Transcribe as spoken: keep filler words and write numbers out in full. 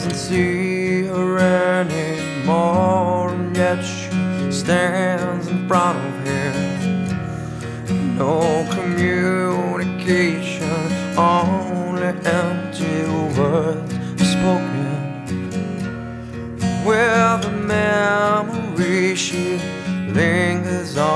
doesn't see her anymore, and yet she stands in front of him. No communication, only empty words spoken. With a memory she lingers on.